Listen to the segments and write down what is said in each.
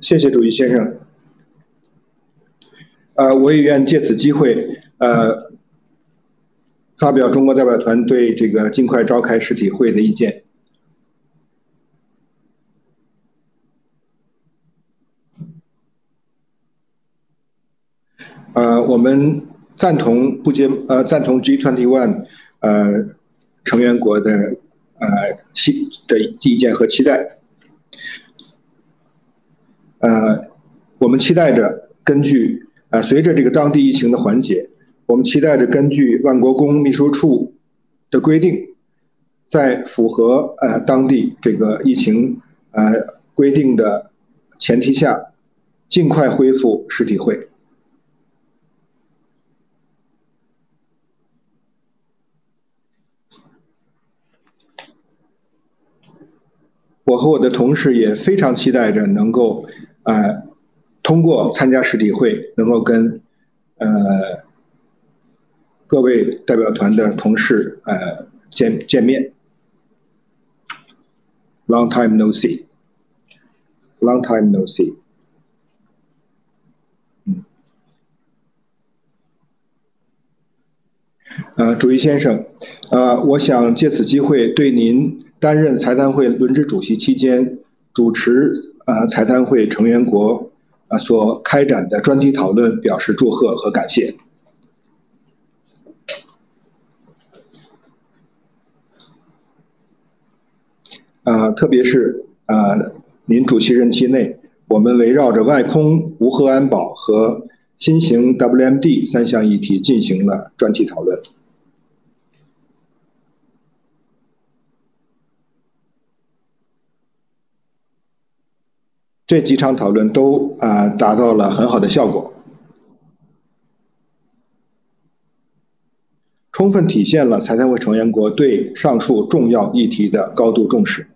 谢谢主席先生。我也愿借此机会，发表中国代表团对这个尽快召开实体会的意见。我们赞同G21成员国的意见和期待。我们期待着随着这个当地疫情的缓解，我们期待着根据万国公秘书处的规定，在符合当地这个疫情规定的前提下，尽快恢复实体会。我和我的同事也非常期待着能够通过参加实体会，能够跟各位代表团的同事见面。Long time no see. Long time no see. 主席先生，我想借此机会对您担任财谈会轮值主席期间主持财谈会成员国所开展的专题讨论表示祝贺和感谢。特别是您主席任期内，我们围绕着外空无核安保和新型 WMD 3项议题进行了专题讨论。这几场讨论都达到了很好的效果，充分体现了财谈会成员国对上述重要议题的高度重视。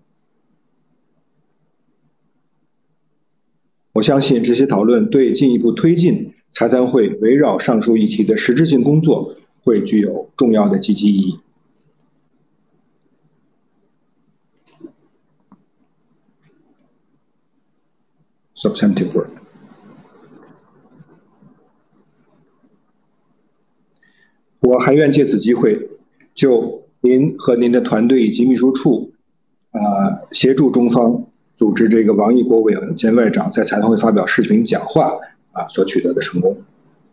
我相信这些讨论对进一步推进财谈会围绕上述议题的实质性工作会具有重要的积极意义。Substantive work。我还愿借此机会，就您和您的团队以及秘书处协助中方组织这个王毅国务委员兼外长在财谈会发表视频讲话所取得的成功。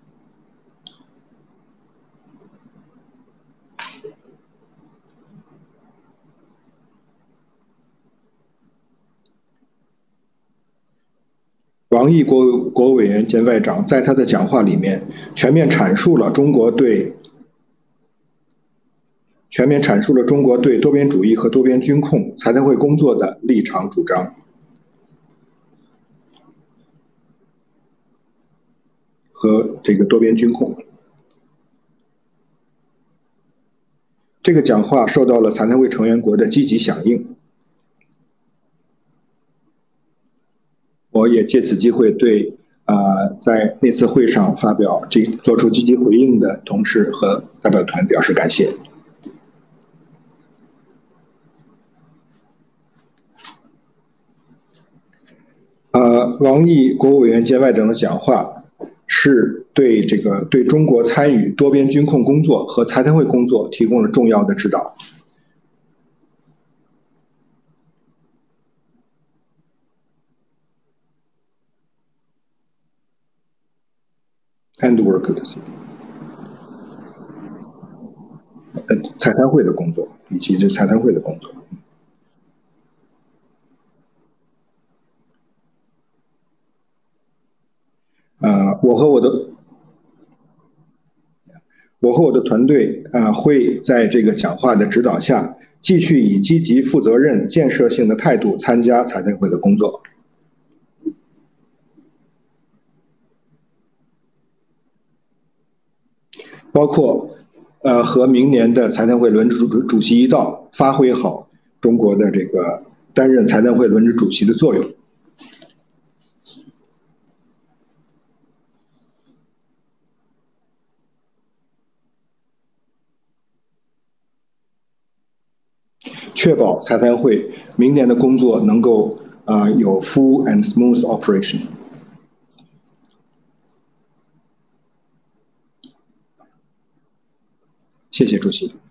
王毅国务委员兼外长在他的讲话里面全面阐述了中国对多边主义和多边军控财谈会工作的立场主张和这个多边军控。这个讲话受到了财谈会成员国的积极响应。我也借此机会对在那次会上做出积极回应的同事和代表团表示感谢。王毅国务委员兼外长的讲话是对中国参与多边军控工作和财谈会工作提供了重要的指导。财谈会的工作以及这财谈会的工作。我和我的团队会在这个讲话的指导下，继续以积极、负责任、建设性的态度参加财谈会的工作。包括和明年的财谈会轮值主席一道，发挥好中国的这个担任财谈会轮值主席的作用。确保财谈会明年的工作能够有 full and smooth operation。谢谢主席。